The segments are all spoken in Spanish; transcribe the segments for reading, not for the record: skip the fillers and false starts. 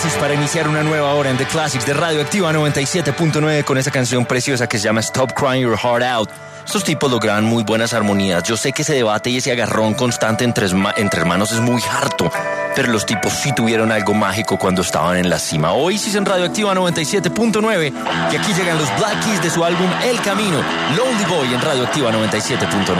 Oasis para iniciar una nueva hora en The Classics de Radioactiva 97.9 con esa canción preciosa que se llama Stop Crying Your Heart Out. Estos tipos lograban muy buenas armonías. Yo sé que ese debate y ese agarrón constante entre hermanos es muy harto, pero los tipos sí tuvieron algo mágico cuando estaban en la cima. Oasis en Radioactiva 97.9 y aquí llegan los Black Keys de su álbum El Camino, Lonely Boy en Radioactiva 97.9.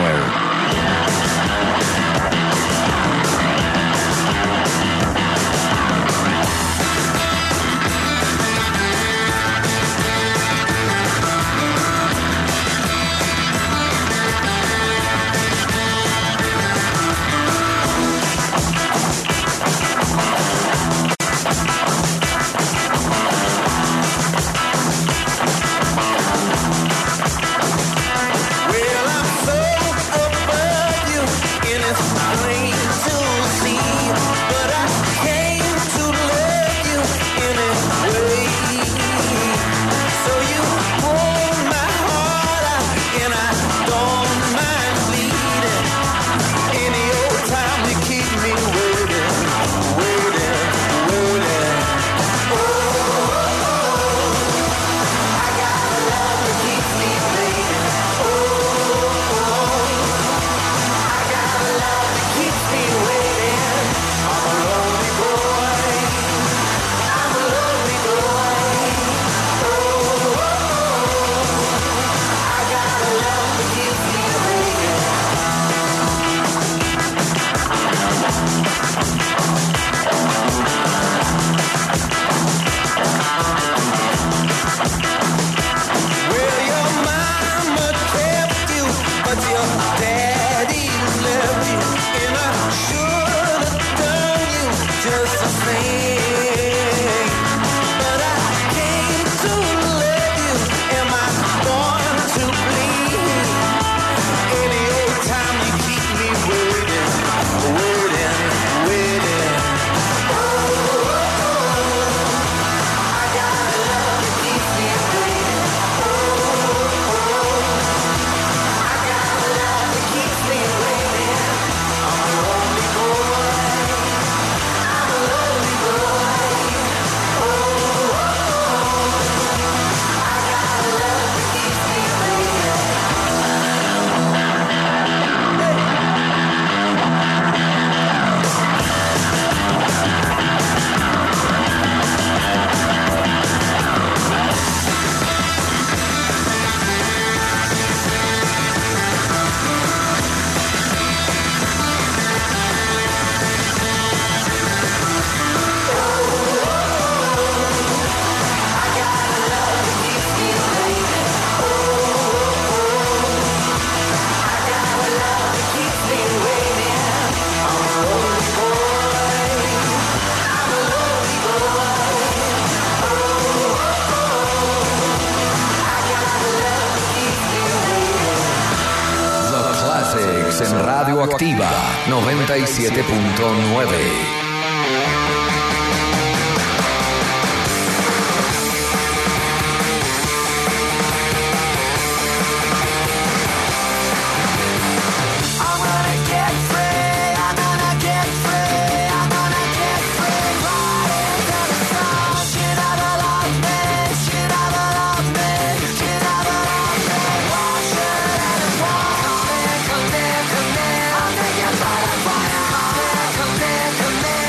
En Radioactiva 97.9. Come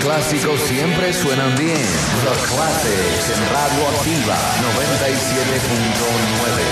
clásicos siempre suenan bien. Los Classics en Radio Activa 97.9.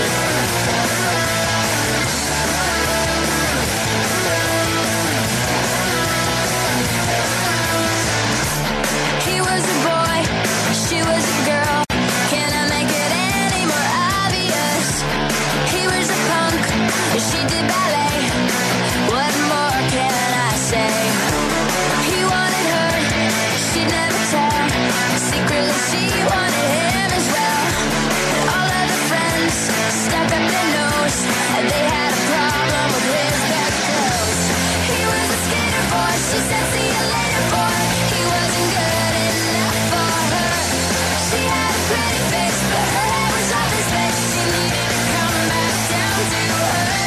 He was a boy, she was a girl. Can I make it any more obvious? He was a punk, she did ballet. What more can I say? He wanted her, she'd never tell. Secretly she wanted him as well. All of the friends stuck up their nose, and they had a problem with his baggy clothes. He was a skater boy, she said see you later boy. He wasn't good enough for her. She had a pretty face, but her head was off his face. She needed to come back down to earth.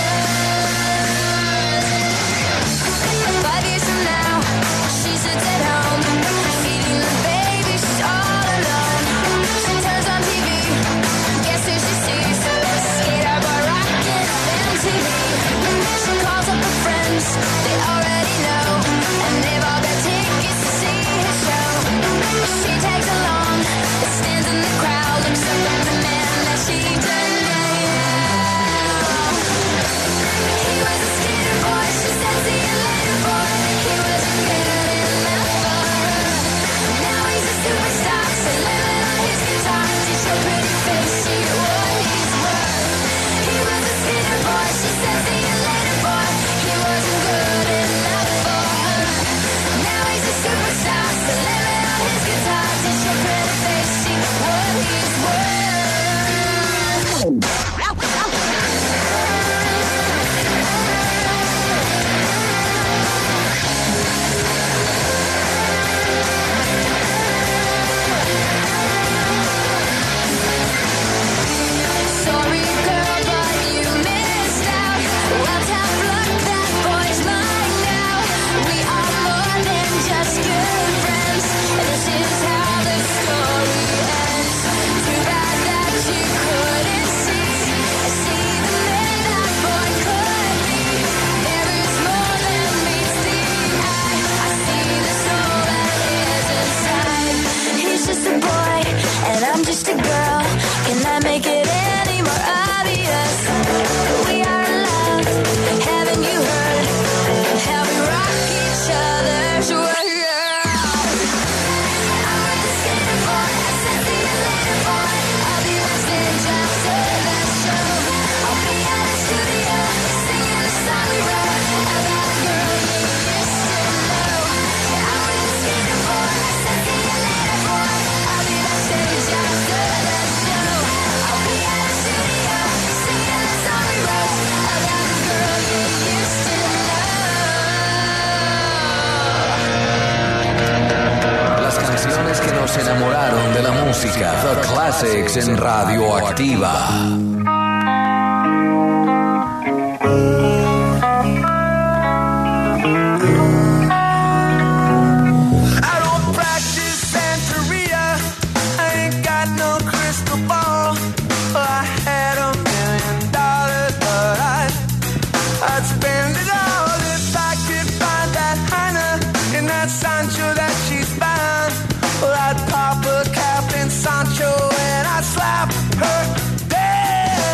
5 years from now, she sits at home, feeding the baby, she's all alone. She turns on TV, guess who she sees? Skater boy rockin' MTV. She calls up her friends, they already know, and they've all got tickets to see his show. She tags along, stands in the crowd, looks up at the man that she turned down. He was a skater boy, she said see you later boy. He wasn't good enough for her. Now he's a superstar, so living on his guitar. Teach your pretty face, see what he's worth. He was a skater boy, she said see you later boy. He wasn't good enough for her. Now he's a superstar, so living on his guitar. Teach your pretty face, see what he's worth. Sorry girl, but you missed out. Well, tough luck, that boy's mine now. We are more than just good friends. This is how the story ends. Too bad that you couldn't see the man that boy could be. There is more than meets the eye. I see the soul that is inside. He's just a boy, and I'm just a girl. Can I make it any more obvious? We are in love. Haven't you heard how we rock each other's world? I'm with the skater boy. I said see you later boy. I'll be backstage after the show. I'll be at the studio singing the song we wrote about a girl you used to know. I'm with the skater boy. I said see you later boy. I'll be backstage after the show. I'll be at the studio singing the song we wrote about a girl you used to know. Las canciones que nos enamoraron de la música. The Classics en Radio Activa. I don't practice Santeria. I ain't got no crystal ball. I had $1 million, but I'd spend it all if I could find that Heine in that Sancho that she's found. Well, I'd pop a cap in Sancho and I'd slap her dead.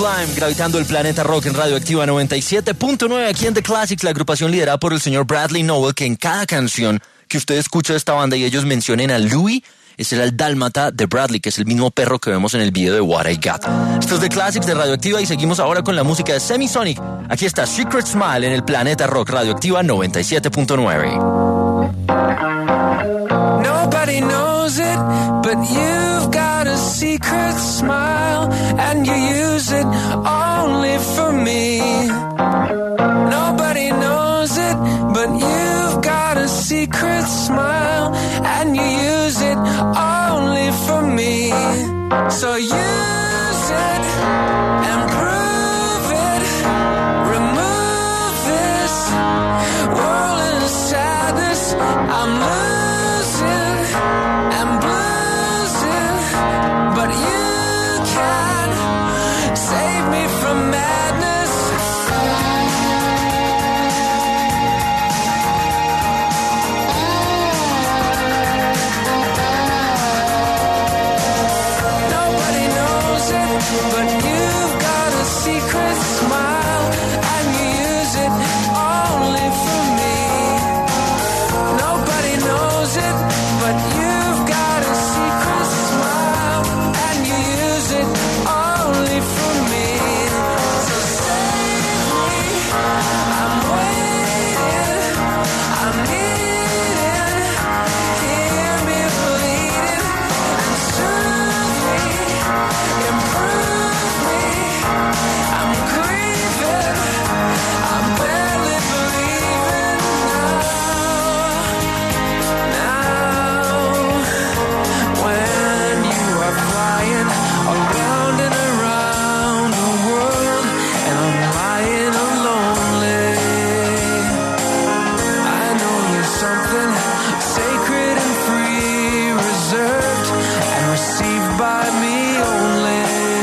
Sublime, gravitando el planeta rock en Radioactiva 97.9, aquí en The Classics, la agrupación liderada por el señor Bradley Nowell, que en cada canción que usted escucha de esta banda y ellos mencionen a Louis, ese era el dálmata de Bradley, que es el mismo perro que vemos en el video de What I Got. Esto es The Classics de Radioactiva y seguimos ahora con la música de Semisonic. Aquí está Secret Smile en el planeta rock, Radioactiva 97.9. Nobody knows it, but you've got a secret smile, and you use it only for me. Nobody knows it, but you've got a secret smile, and you use it only for me. So use it and prove it. Remove this world of sadness. I'm losing and bruising, but you can save me from madness. Nobody knows it, but you've got a secret smile, and you use it only for me. Nobody knows it, but you've got a secret smile, and you use it only for me. So save me, I'm waiting, I'm needing, hear me bleeding, and soothe me, improve me. I'm grieving, I'm barely believing now, when you are flying around and around the world, and I'm lying lonely. I know there's something sacred and free, reserved and received by me only.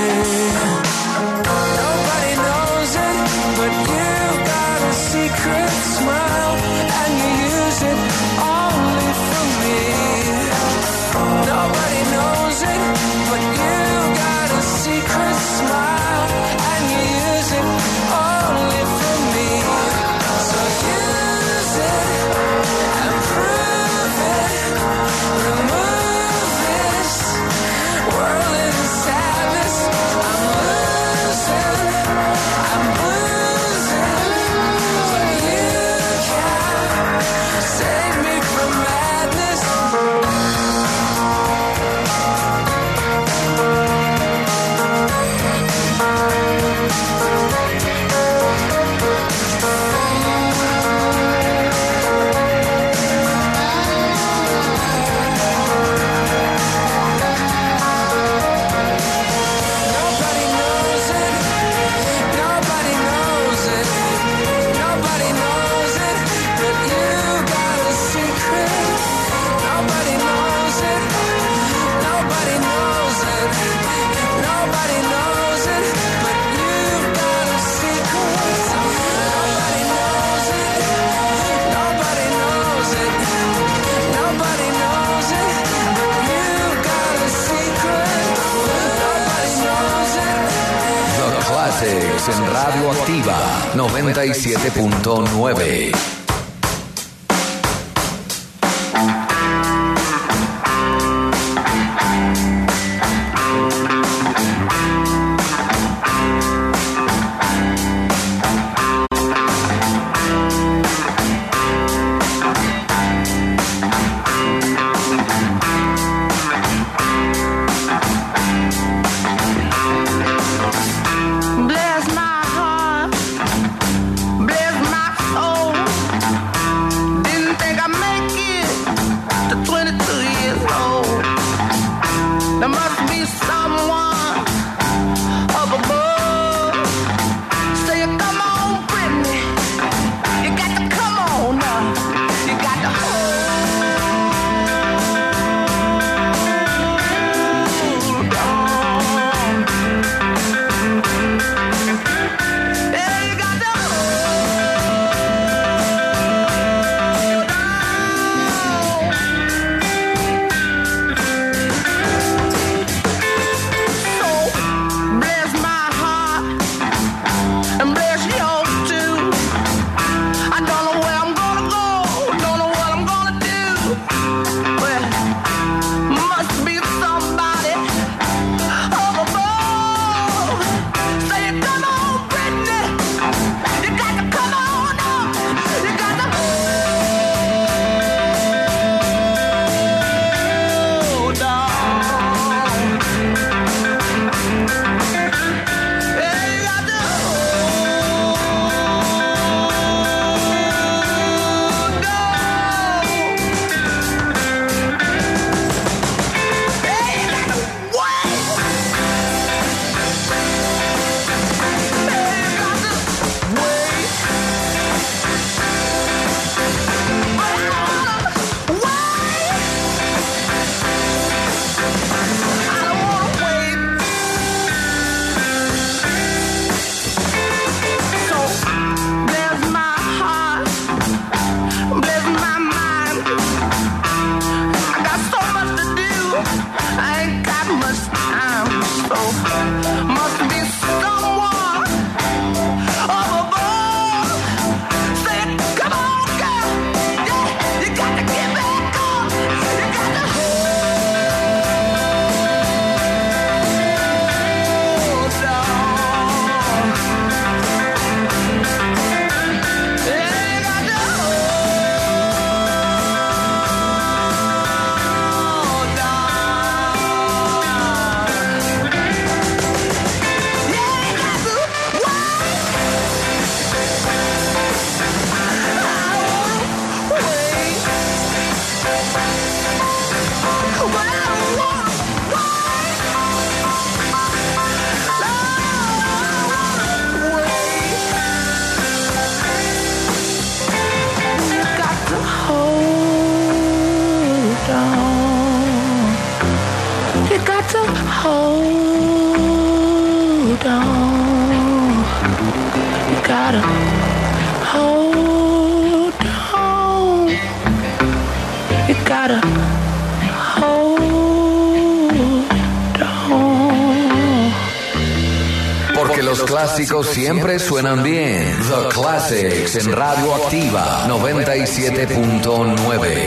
Nobody knows it, but you've got a secret smile, and you use it only for me. Nobody knows it, but you've got a secret smile, and you use it only for me. So use it and prove it. Remove this world in sadness. I'm losing, I'm bruising, but you can save me from madness. Nobody knows it, nobody knows it, nobody knows it, but you got a secret. Nobody knows it, nobody knows it, nobody knows it, but you've got a secret. Nobody knows it, nobody knows it, nobody knows it, but you've got a secret. Nobody knows it. The Classics en Radioactiva 97.9. Bless my heart, bless my soul. gotta hold on. You gotta hold on. Porque los clásicos siempre suenan bien. The Classics en Radio Activa 97.9.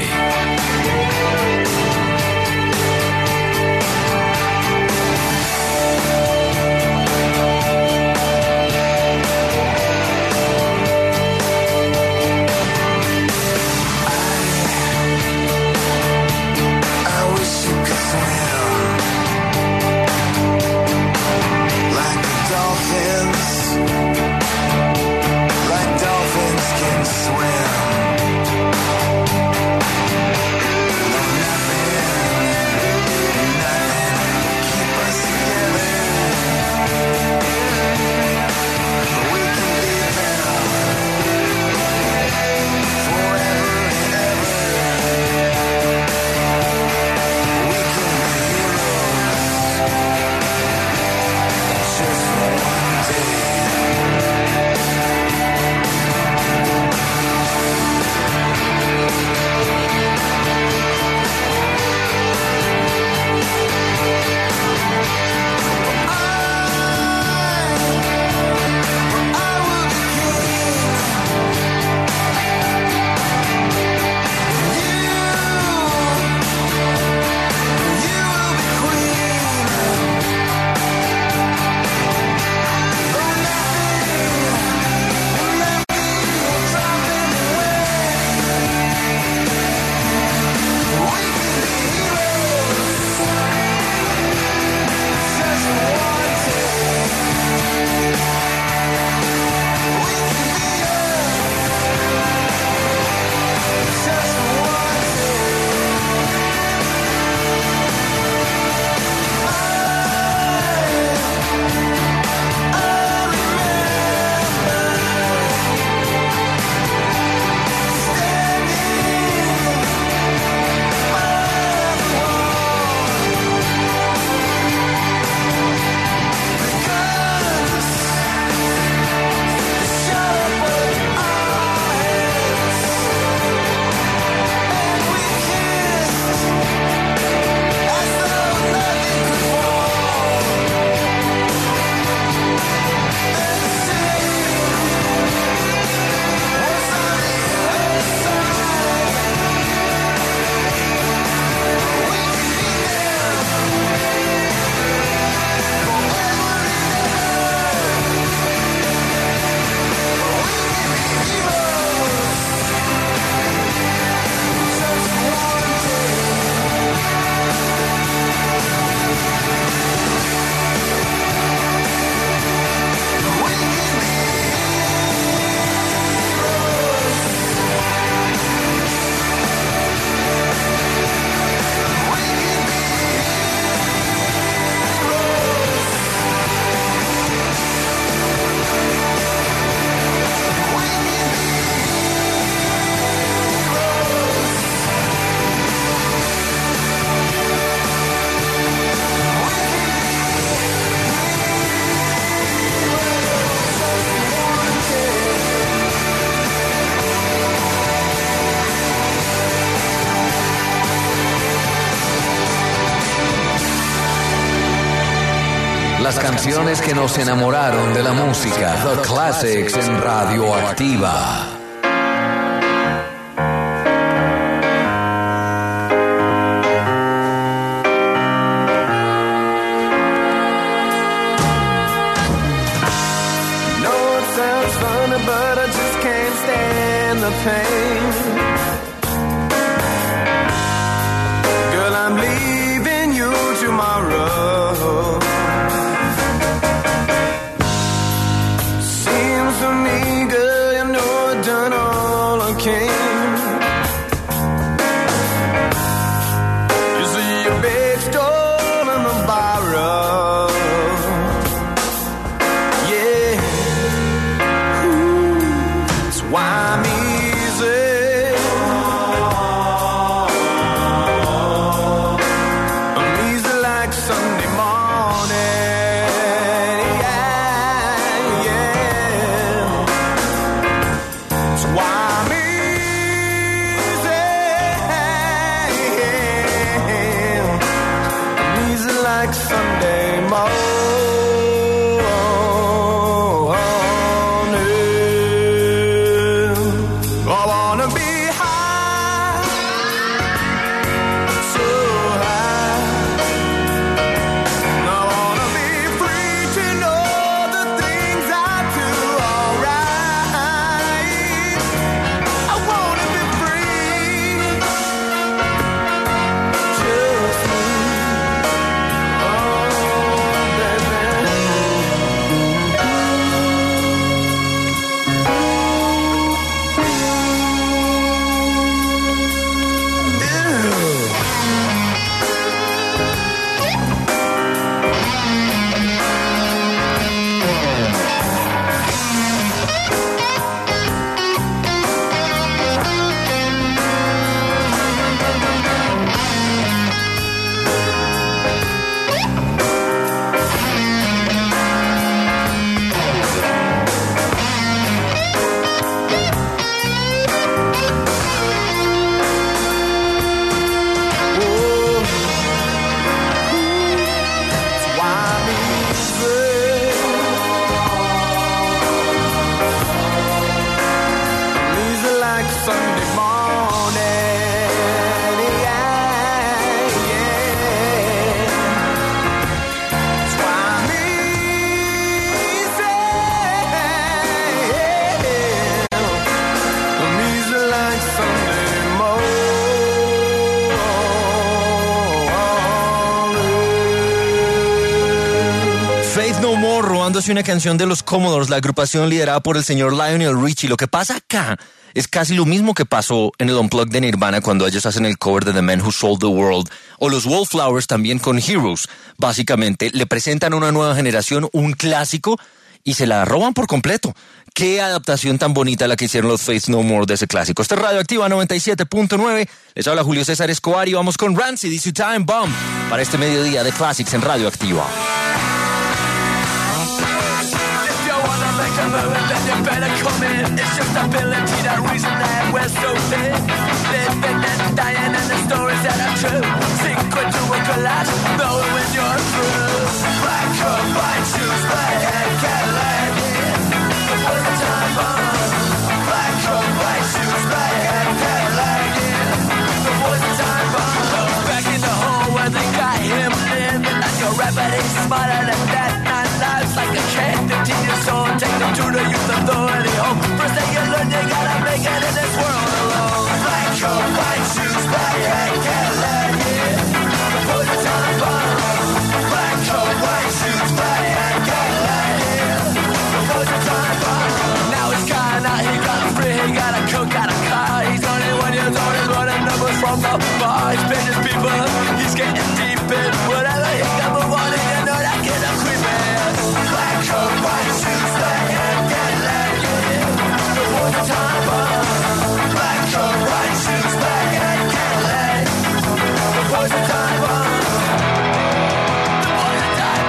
Las canciones que nos enamoraron de la música. The Classics en Radio Activa. But I just can't stand the pain. Girl, I'm leaving you tomorrow. Seems to me, girl, you know I've done all I can. You see your big stole in the borrow. Yeah. Why I'm easy. No More robándose una canción de los Commodores, la agrupación liderada por el señor Lionel Richie. Lo que pasa acá es casi lo mismo que pasó en el Unplugged de Nirvana cuando ellos hacen el cover de The Man Who Sold the World, o los Wallflowers también con Heroes. Básicamente le presentan a una nueva generación un clásico y se la roban por completo. Qué adaptación tan bonita la que hicieron los Faith No More de ese clásico. Esta es Radioactiva 97.9. Les habla Julio César Escobar y vamos con Rancid y su Time Bomb para este mediodía de Classics en Radioactiva. Then you better come in. It's just ability, that reason that we're so thin. Living and dying and the stories that are true. Sink into a collapse, knowing when you're through. Black or white shoes, black and Cadillac. Before the time bomb. Black or white shoes, black and Cadillac. Before the time bomb. Back in the hole where they got him living like a rabbit. He's smarter than that. 9 lives like a cat. 15 years old, take them to the youth authority home. First thing you learn, you gotta make it in this world alone. Black coat, white shoes, black hat, Cadillac, yeah. Before the time bomb. Black coat, white shoes, black hat, Cadillac, yeah. Before the time bomb. Now he's gone out, he got free, he got a cook, got a car. He's only 1 year old, he's running numbers from the bar. He's paying his people, he's getting deep in whatever he got move on, and you know that kid a creepin'. Black coat, white shoes, black hat, Cadillac, yeah. Before the time bomb. Black coat, white shoes, black hat, Cadillac. Before the time bomb. Before the time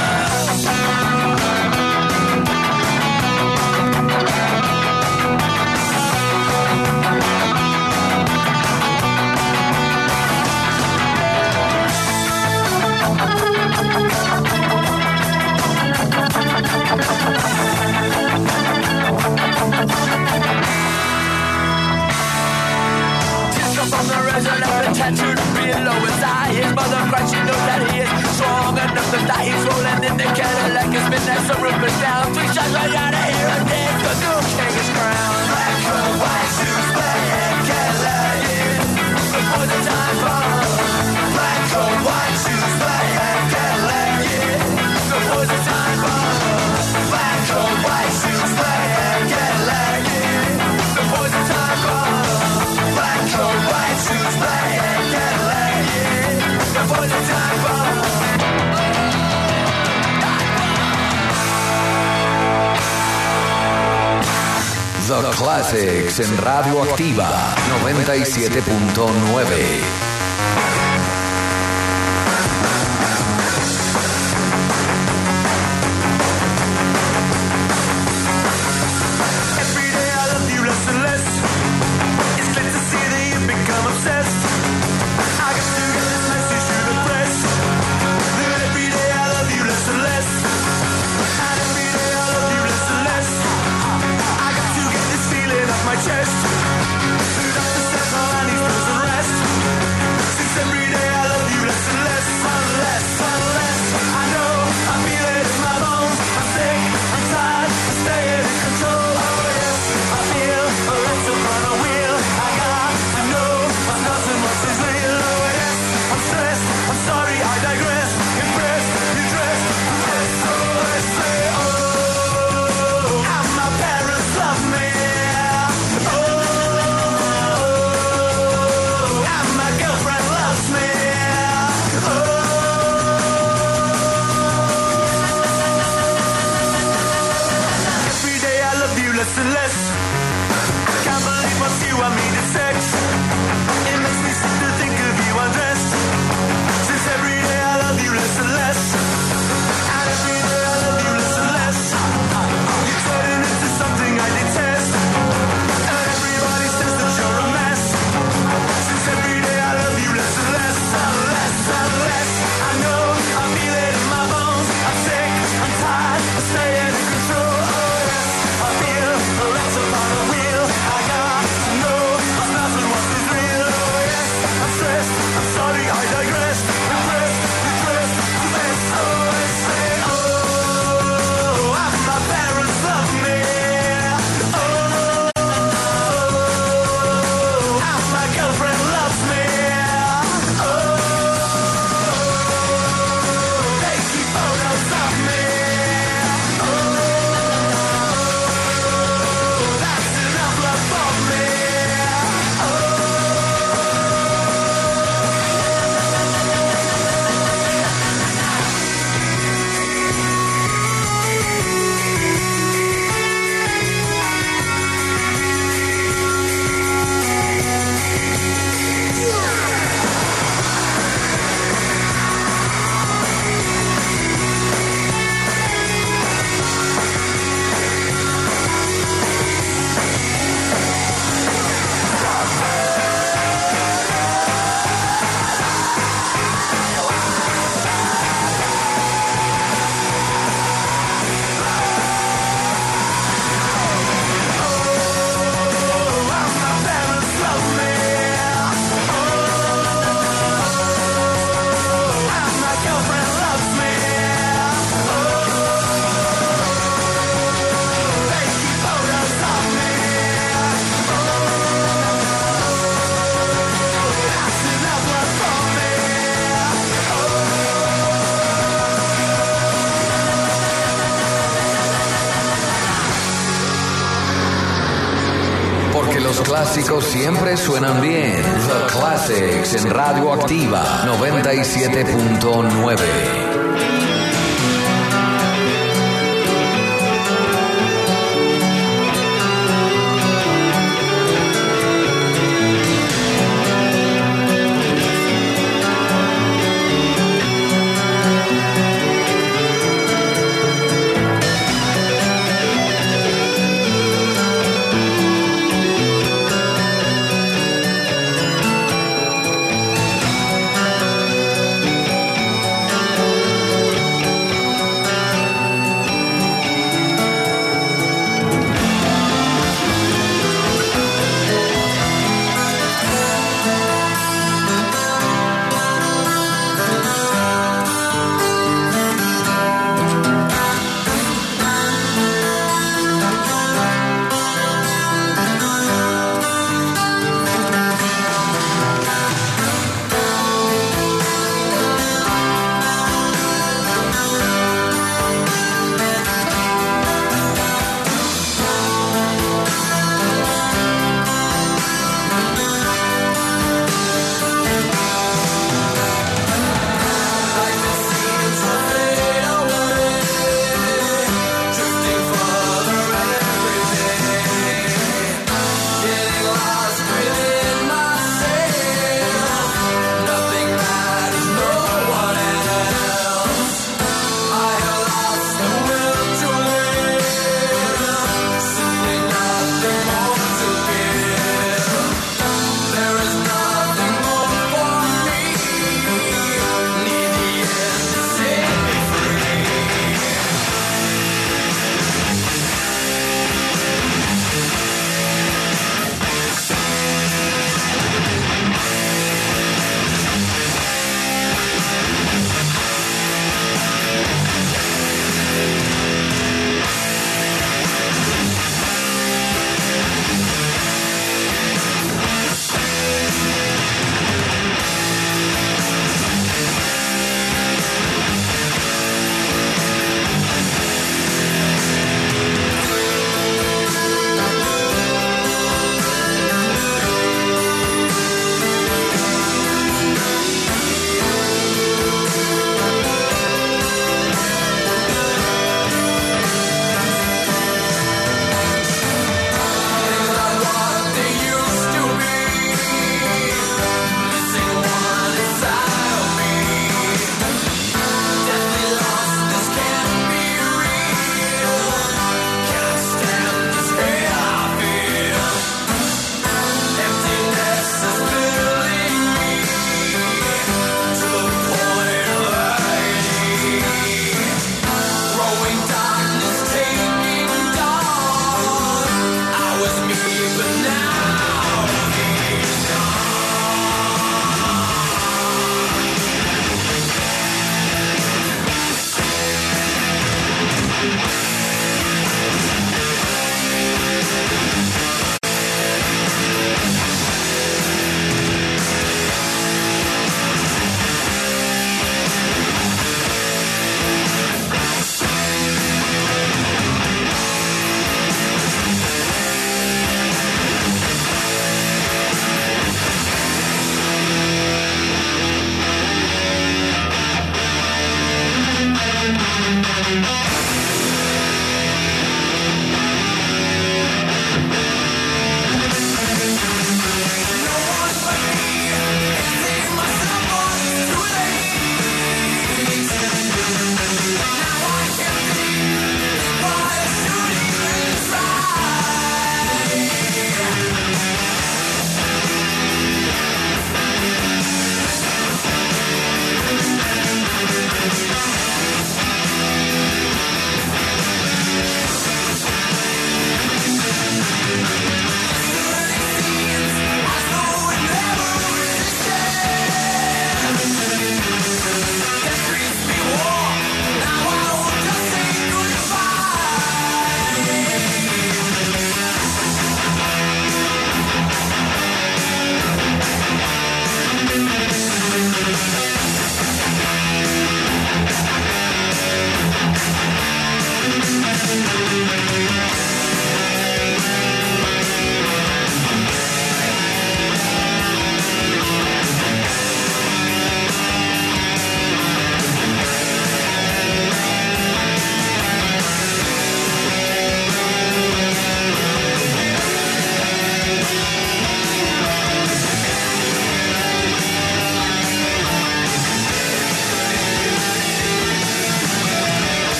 from the resin of the tattooed below his eye. His mother cries, she knows that he is strong enough to die. He's rolling in the Cadillac, his midnight sun roof is down. 3 shots right out of here and dead, the new king is crowned. Black coat, white shoes, black hat, Cadillac, yeah. Before the time bomb. Black coat, white shoes, black hat, Cadillac, yeah. Before the time bomb. Black coat, white shoes, black hat, Cadillac, yeah. Before the time bomb. Black coat, white shoes, black hat, Cadillac, yeah. Before the time bomb. The Classics en Radioactiva 97.9. Staying in control, oh yes, I feel less upon los clásicos siempre suenan bien. The Classics en Radioactiva 97.9.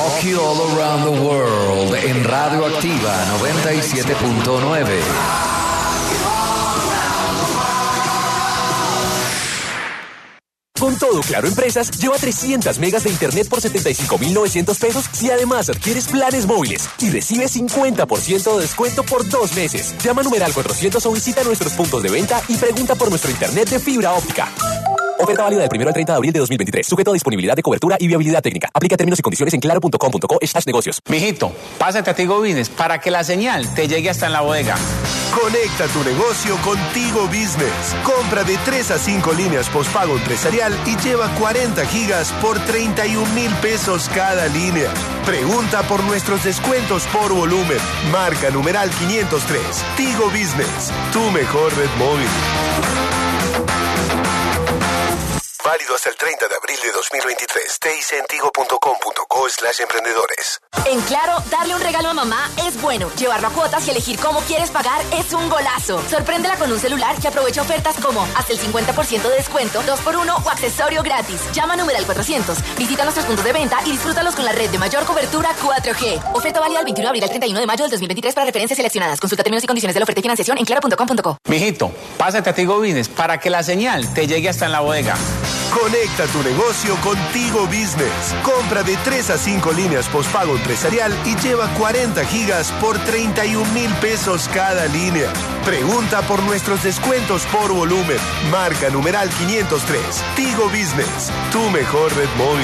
rock you all around the world en Radioactiva 97.9. Con todo Claro Empresas, lleva 300 megas de internet por 75.900 pesos si además adquieres planes móviles y recibe 50% de descuento por 2 meses. Llama numeral 400 o visita nuestros puntos de venta y pregunta por nuestro internet de fibra óptica. Oferta válida del 1 al 30 de abril de 2023. Sujeto a disponibilidad de cobertura y viabilidad técnica. Aplica términos y condiciones en claro.com.co/negocios. Mijito, pásate a Tigo Business para que la señal te llegue hasta en la bodega. Conecta tu negocio con Tigo Business. Compra de 3 a 5 líneas postpago empresarial y lleva 40 gigas por 31,000 pesos cada línea. Pregunta por nuestros descuentos por volumen. Marca numeral 503. Tigo Business, tu mejor red móvil. Válido hasta el 30 de abril de 2023. ticentigo.com.co/emprendedores. En Claro, darle un regalo a mamá es bueno. Llevarlo a cuotas y elegir cómo quieres pagar es un golazo. Sorpréndela con un celular que aprovecha ofertas como hasta el 50% de descuento, 2x1 o accesorio gratis. Llama numeral 400. Visita nuestros puntos de venta y disfrútalos con la red de mayor cobertura 4G. Oferta válida del 21 de abril al 31 de mayo del 2023 para referencias seleccionadas. Consulta términos y condiciones de la oferta y financiación en claro.com.co. Mijito, pásate a Tigo Business para que la señal te llegue hasta en la bodega. Conecta tu negocio con Tigo Business. Compra de 3 a 5 líneas postpago empresarial y lleva 40 gigas por 31,000 pesos cada línea. Pregunta por nuestros descuentos por volumen. Marca numeral 503. Tigo Business, tu mejor red móvil.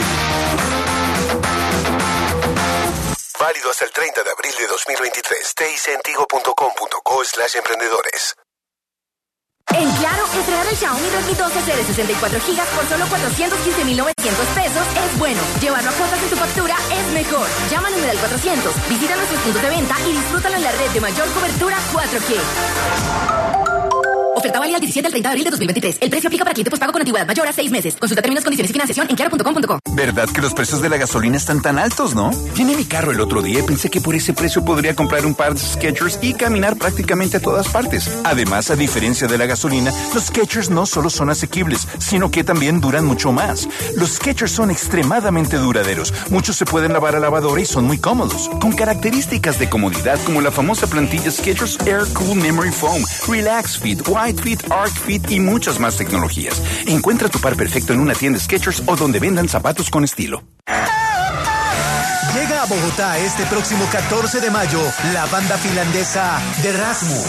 Válido hasta el 30 de abril de 2023. ticentigo.com.co/emprendedores. En Claro, estrenar el Xiaomi Redmi 12C de 64 GB por solo 415.900 pesos es bueno. Llevarlo a cuotas en tu factura es mejor. Llama al numeral 400, visita nuestros puntos de venta y disfrútalo en la red de mayor cobertura 4G. Oferta válida del 17 al 30 de abril de 2023. El precio aplica para cliente postpago con antigüedad mayor a 6 meses. Consulta términos, condiciones y financiación en claro.com.co. ¿Verdad que los precios de la gasolina están tan altos, no? Llené mi carro el otro día y pensé que por ese precio podría comprar un par de Skechers y caminar prácticamente a todas partes. Además, a diferencia de la gasolina, los Skechers no solo son asequibles, sino que también duran mucho más. Los Skechers son extremadamente duraderos. Muchos se pueden lavar a lavadora y son muy cómodos. Con características de comodidad como la famosa plantilla Skechers Air Cool Memory Foam, Relax Fit, White Fit, Arc Fit y muchas más tecnologías. Encuentra tu par perfecto en una tienda Skechers o donde vendan zapatos con estilo. Llega a Bogotá este próximo 14 de mayo la banda finlandesa The Rasmus,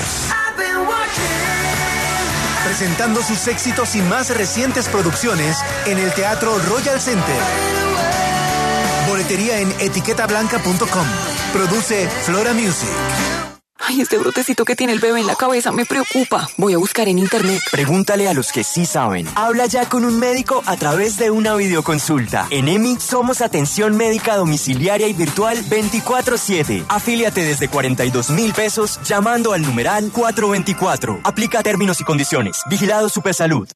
presentando sus éxitos y más recientes producciones en el Teatro Royal Center. Boletería en etiquetablanca.com. Produce Flora Music. Ay, este brotecito que tiene el bebé en la cabeza me preocupa. Voy a buscar en internet. Pregúntale a los que sí saben. Habla ya con un médico a través de una videoconsulta. En EMI somos atención médica domiciliaria y virtual 24/7. Afíliate desde 42,000 pesos llamando al numeral 424. Aplica términos y condiciones. Vigilado Supersalud.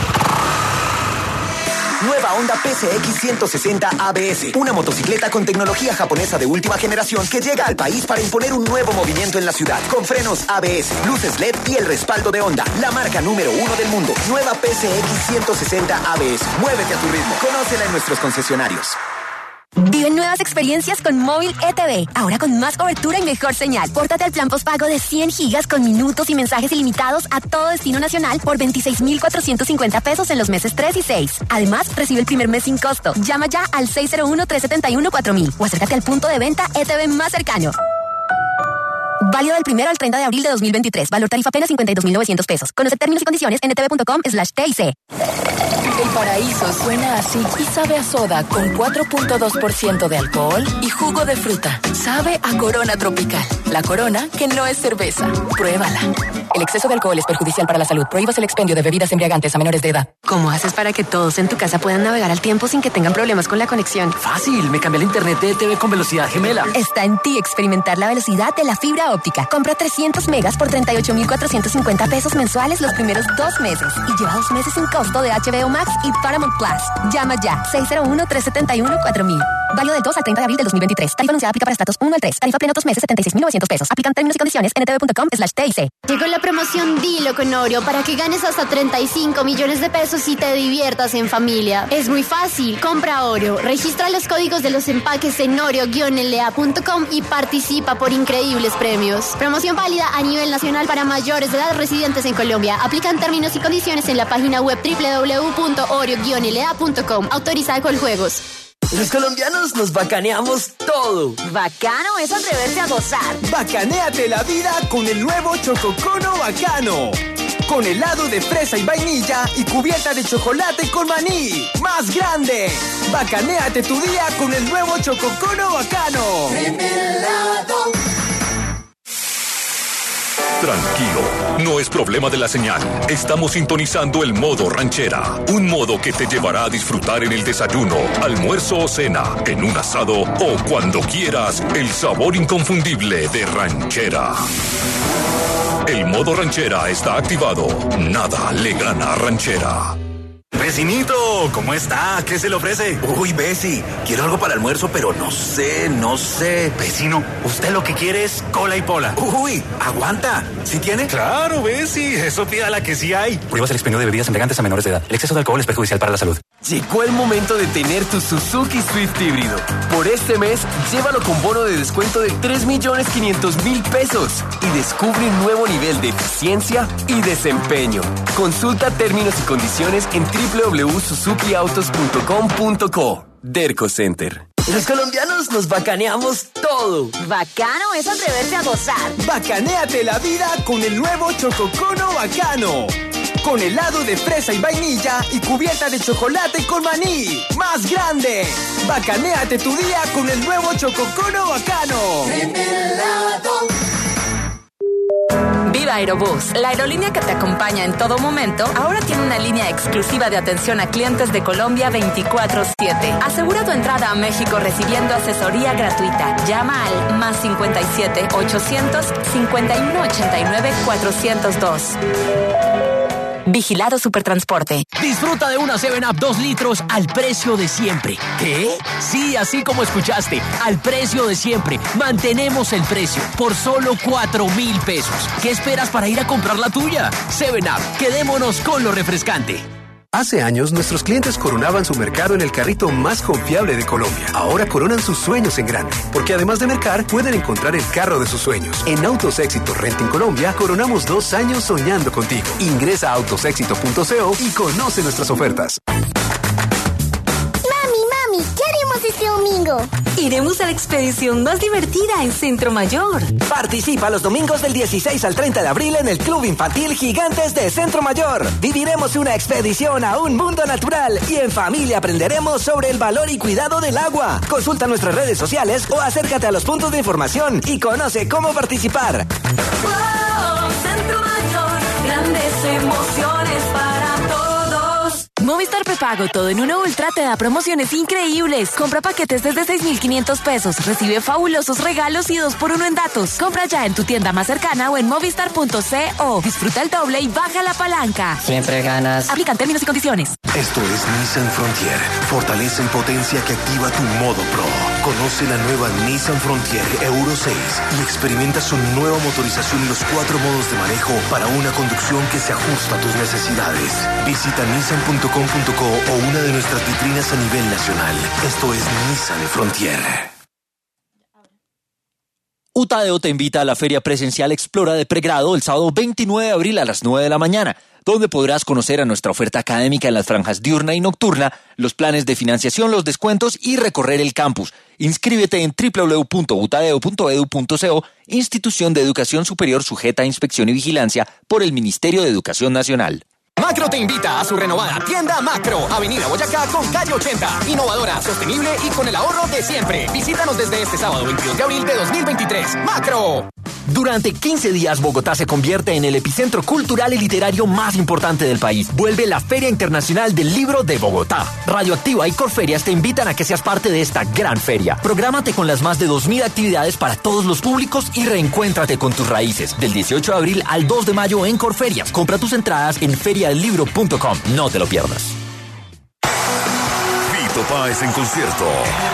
Nueva Honda PCX 160 ABS, una motocicleta con tecnología japonesa de última generación que llega al país para imponer un nuevo movimiento en la ciudad, con frenos ABS, luces LED y el respaldo de Honda, la marca número 1 del mundo. Nueva PCX 160 ABS, muévete a tu ritmo, conócela en nuestros concesionarios. Vive nuevas experiencias con Móvil ETV, ahora con más cobertura y mejor señal. Pórtate al plan postpago de 100 gigas con minutos y mensajes ilimitados a todo destino nacional por 26,450 pesos en los meses 3 y 6. Además, recibe el primer mes sin costo. Llama ya al 601-371-4000 o acércate al punto de venta ETV más cercano. Válido del 1 al 30 de abril de 2023. Valor tarifa apenas 52,900 pesos. Conoce términos y condiciones en etv.com/TIC. El paraíso suena así y sabe a soda con 4.2% de alcohol y jugo de fruta. Sabe a Corona Tropical. La Corona que no es cerveza. Pruébala. El exceso de alcohol es perjudicial para la salud. Prohíbas el expendio de bebidas embriagantes a menores de edad. ¿Cómo haces para que todos en tu casa puedan navegar al tiempo sin que tengan problemas con la conexión? Fácil, me cambié el internet de ETV con velocidad gemela. Está en ti experimentar la velocidad de la fibra óptica. Compra 300 megas por 38,450 pesos mensuales los primeros 2 meses y lleva 2 meses sin costo de HBO Max y Paramount Plus. Llama ya 601-371-4000. Válido del 2 al 30 de abril del 2023. Tarifa anunciada aplica para estratos 1 al 3. Tarifa pleno 2 meses, 76.900 pesos. Aplican términos y condiciones en ntv.com/TIC. Llegó la promoción Dilo con Oreo para que ganes hasta 35 millones de pesos y te diviertas en familia. Es muy fácil. Compra Oreo, registra los códigos de los empaques en oreo-la.com y participa por increíbles premios. Promoción válida a nivel nacional para mayores de edad residentes en Colombia. Aplican términos y condiciones en la página web www.oreo-la.com. Autorizada con juegos. Los colombianos nos bacaneamos todo. Bacano es atreverse a gozar. Bacanéate la vida con el nuevo Chococono Bacano. Con helado de fresa y vainilla y cubierta de chocolate con maní. ¡Más grande! Bacanéate tu día con el nuevo Chococono Bacano. Tranquilo, no es problema de la señal. Estamos sintonizando el modo ranchera. Un modo que te llevará a disfrutar en el desayuno, almuerzo o cena, en un asado o cuando quieras el sabor inconfundible de ranchera. El modo ranchera está activado. Nada le gana a ranchera. Vecinito, ¿cómo está? ¿Qué se le ofrece? Uy, Bessie, quiero algo para el almuerzo, pero no sé. Vecino, usted lo que quiere es cola y pola. Uy, aguanta. ¿Sí tiene? Claro, Bessie, eso pídala que sí hay. Pruebas el expendio de bebidas embriagantes a menores de edad. El exceso de alcohol es perjudicial para la salud. Llegó el momento de tener tu Suzuki Swift híbrido. Por este mes, llévalo con bono de descuento de 3.500.000 pesos y descubre un nuevo nivel de eficiencia y desempeño. Consulta términos y condiciones en www.suzukiautos.com.co. Derco Center. Los colombianos nos bacaneamos todo. Bacano es atreverse a gozar. Bacanéate la vida con el nuevo Chococono Bacano. Con helado de fresa y vainilla y cubierta de chocolate con maní. ¡Más grande! Bacanéate tu día con el nuevo Chococono Bacano. Viva Aerobús, la aerolínea que te acompaña en todo momento, ahora tiene una línea exclusiva de atención a clientes de Colombia 24/7. Asegura tu entrada a México recibiendo asesoría gratuita. Llama al +57 800 51 89 402. Vigilado Supertransporte. Disfruta de una 7-Up 2 litros al precio de siempre. ¿Qué? Sí, así como escuchaste, al precio de siempre. Mantenemos el precio por solo 4,000 pesos. ¿Qué esperas para ir a comprar la tuya? 7-Up, quedémonos con lo refrescante. Hace años, nuestros clientes coronaban su mercado en el carrito más confiable de Colombia. Ahora coronan sus sueños en grande, porque además de mercar, pueden encontrar el carro de sus sueños. En Autos Éxito Renting Colombia, coronamos 2 años soñando contigo. Ingresa a autosexito.co y conoce nuestras ofertas. Mami, ¿qué haremos este domingo? Iremos a la expedición más divertida en Centro Mayor. Participa los domingos del 16 al 30 de abril en el Club Infantil Gigantes de Centro Mayor. Viviremos una expedición a un mundo natural y en familia aprenderemos sobre el valor y cuidado del agua. Consulta nuestras redes sociales o acércate a los puntos de información y conoce cómo participar. ¡Wow! Centro Mayor, grandes emociones para todos. Movistar Prepago Todo en Uno Ultra te da promociones increíbles. Compra paquetes desde 6.500 pesos. Recibe fabulosos regalos y 2x1 en datos. Compra ya en tu tienda más cercana o en movistar.co. Disfruta el doble y baja la palanca. Siempre ganas. Aplican términos y condiciones. Esto es Nissan Frontier. Fortaleza y potencia que activa tu modo Pro. Conoce la nueva Nissan Frontier Euro 6 y experimenta su nueva motorización y los 4 modos de manejo para una conducción que se ajusta a tus necesidades. Visita nissan.com.co o una de nuestras vitrinas a nivel nacional. Esto es Nissan Frontier. Utadeo te invita a la Feria Presencial Explora de Pregrado el sábado 29 de abril a las 9 de la mañana, donde podrás conocer a nuestra oferta académica en las franjas diurna y nocturna, los planes de financiación, los descuentos y recorrer el campus. Inscríbete en www.utadeo.edu.co, institución de educación superior sujeta a inspección y vigilancia por el Ministerio de Educación Nacional. Macro te invita a su renovada tienda Macro, Avenida Boyacá con calle 80. Innovadora, sostenible y con el ahorro de siempre. Visítanos desde este sábado 22 de abril de 2023. ¡Macro! Durante 15 días, Bogotá se convierte en el epicentro cultural y literario más importante del país. Vuelve la Feria Internacional del Libro de Bogotá. Radioactiva y Corferias te invitan a que seas parte de esta gran feria. Prográmate con las más de 2,000 actividades para todos los públicos y reencuéntrate con tus raíces. Del 18 de abril al 2 de mayo en Corferias. Compra tus entradas en feriadelibro.com. No te lo pierdas. Fito Páez en concierto.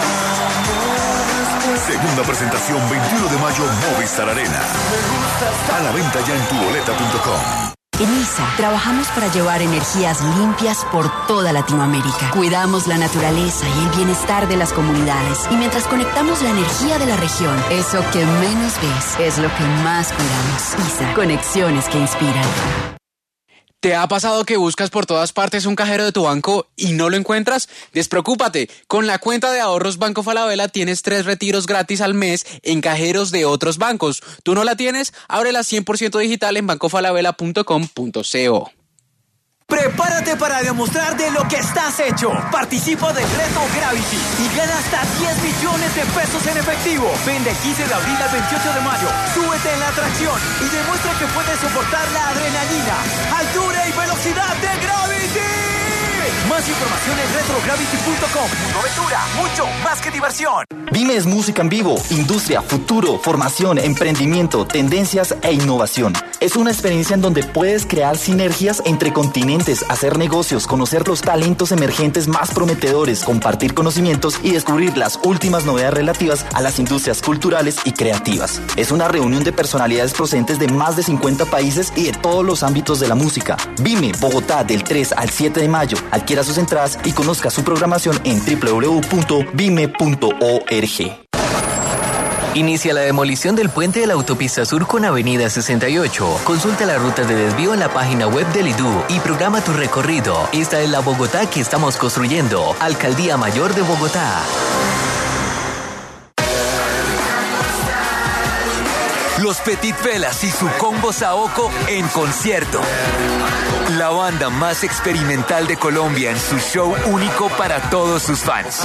Segunda presentación 21 de mayo, Movistar Arena. A la venta ya en tuboleta.com. En ISA trabajamos para llevar energías limpias por toda Latinoamérica. Cuidamos la naturaleza y el bienestar de las comunidades. Y mientras conectamos la energía de la región, eso que menos ves es lo que más cuidamos. ISA, conexiones que inspiran. ¿Te ha pasado que buscas por todas partes un cajero de tu banco y no lo encuentras? Despreocúpate, con la cuenta de ahorros Banco Falabella tienes 3 retiros gratis al mes en cajeros de otros bancos. ¿Tú no la tienes? Ábrela 100% digital en bancofalabella.com.co. Prepárate para demostrar de lo que estás hecho. Participa del reto Gravity y gana hasta 10 millones de pesos en efectivo. Ven del 15 de abril al 28 de mayo. Súbete en la atracción y demuestra que puedes soportar la adrenalina, altura y velocidad de Gravity. Más información en retrogravity.com. Mundo aventura, mucho más que diversión. BIME es música en vivo, industria, futuro, formación, emprendimiento, tendencias e innovación. Es una experiencia en donde puedes crear sinergias entre continentes, hacer negocios, conocer los talentos emergentes más prometedores, compartir conocimientos y descubrir las últimas novedades relativas a las industrias culturales y creativas. Es una reunión de personalidades procedentes de más de 50 países y de todos los ámbitos de la música. BIME, Bogotá, del 3 al 7 de mayo. Adquiera sus entradas y conozca su programación en www.bime.org. Inicia la demolición del puente de la autopista sur con Avenida 68. Consulta la ruta de desvío en la página web del IDU y programa tu recorrido. Esta es la Bogotá que estamos construyendo. Alcaldía Mayor de Bogotá. Los Petit Felas y su combo Saoko en concierto. La banda más experimental de Colombia en su show único para todos sus fans.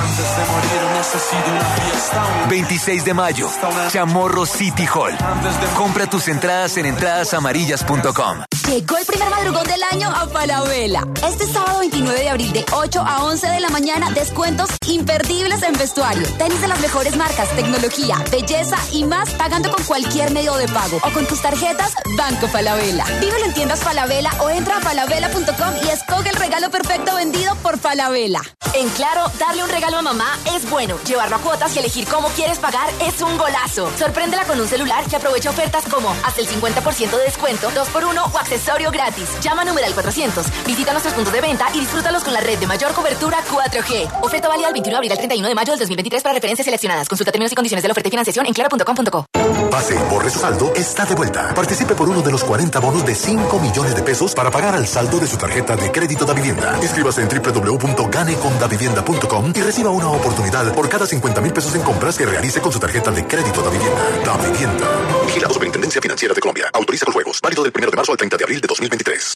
26 de mayo, Chamorro City Hall. Compra tus entradas en entradasamarillas.com. Llegó el primer madrugón del año a Falabella. Este sábado 29 de abril de 8 a 11 de la mañana, descuentos imperdibles en vestuario. Tenis de las mejores marcas, tecnología, belleza y más, pagando con cualquier medio de pago o con tus tarjetas Banco Falabella. Vívelo en tiendas Falabella o entra a falabella.com y escoge el regalo perfecto vendido por Falabella. En Claro, darle un regalo a mamá es bueno. Llevarlo a cuotas y elegir cómo quieres pagar es un golazo. Sorpréndela con un celular que aprovecha ofertas como hasta el 50% de descuento, 2x1 o accesorio gratis. Llama a numeral 400. Visita nuestros puntos de venta y disfrútalos con la red de mayor cobertura 4G. Oferta válida del 21 de abril al 31 de mayo del 2023 para referencias seleccionadas. Consulta términos y condiciones de la oferta y financiación en claro.com.co. Pase por Saldo está de vuelta. Participe por uno de los 40 bonos de 5 millones de pesos para pagar al saldo de su tarjeta de crédito Davivienda. Inscríbase en www.ganecondavivienda.com y reciba una oportunidad por cada 50,000 pesos en compras que realice con su tarjeta de crédito Davivienda. Davivienda. Vigilado Superintendencia Financiera de Colombia. Autoriza con juegos. Válido del 1 de marzo al 30 de abril de 2023.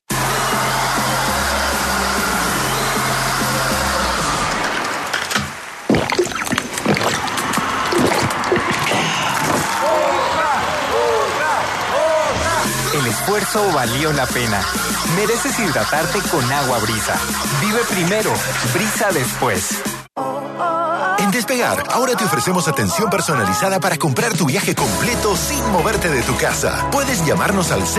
El esfuerzo valió la pena. Mereces hidratarte con agua Brisa. Vive primero, Brisa después. En Despegar, ahora te ofrecemos atención personalizada para comprar tu viaje completo sin moverte de tu casa. Puedes llamarnos al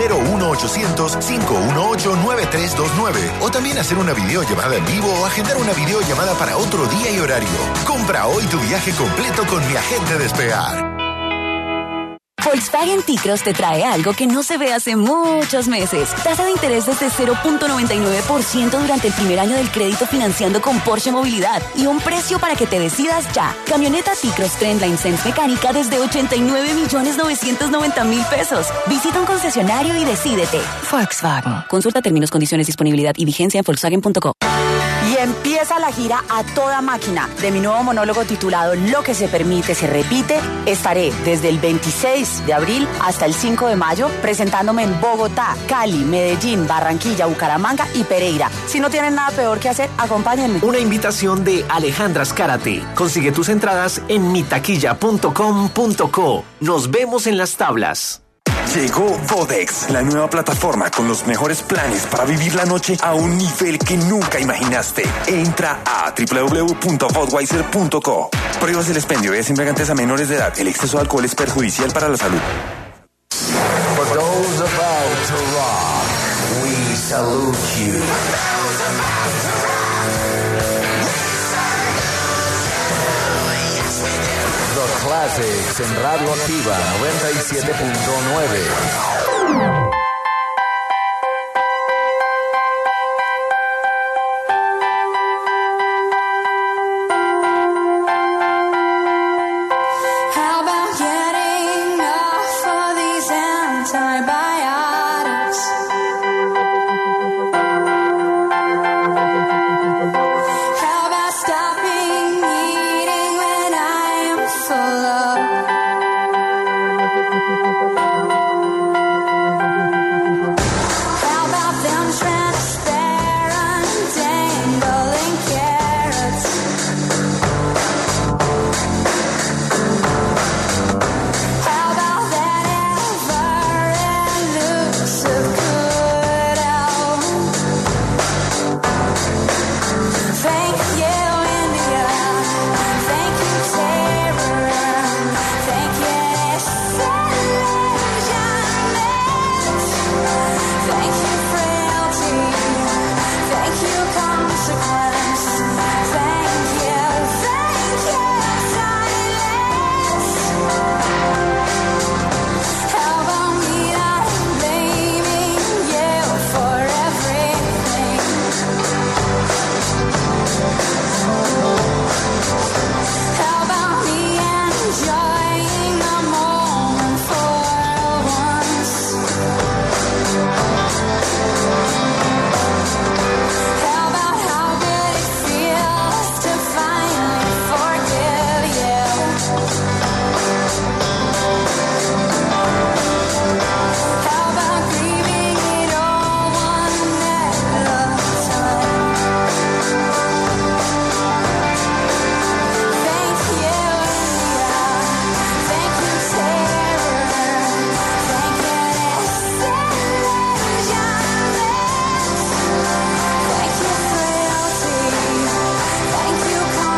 01800-518-9329 o también hacer una videollamada en vivo o agendar una videollamada para otro día y horario. Compra hoy tu viaje completo con mi agente Despegar. Volkswagen T-Cross te trae algo que no se ve hace muchos meses. Tasa de interés desde 0.99% durante el primer año del crédito financiando con Porsche Movilidad y un precio para que te decidas ya. Camioneta T-Cross Trendline Sense mecánica desde 89.990.000 pesos. Visita un concesionario y decídete. Volkswagen. Consulta términos, condiciones, disponibilidad y vigencia en Volkswagen.co. Y empieza la gira a toda máquina de mi nuevo monólogo titulado Lo que se permite se repite. Estaré desde el 26 de abril hasta el 5 de mayo presentándome en Bogotá, Cali, Medellín, Barranquilla, Bucaramanga y Pereira. Si no tienen nada peor que hacer, acompáñenme. Una invitación de Alejandra Azcárate. Consigue tus entradas en mitaquilla.com.co. Nos vemos en las tablas. Llegó Vodex, la nueva plataforma con los mejores planes para vivir la noche a un nivel que nunca imaginaste. Entra a www.budweiser.co. Prohíbas el expendio de bebidas embriagantes a menores de edad. El exceso de alcohol es perjudicial para la salud. For those about to rock, we salute you. Vortex en Radio Activa 97.9.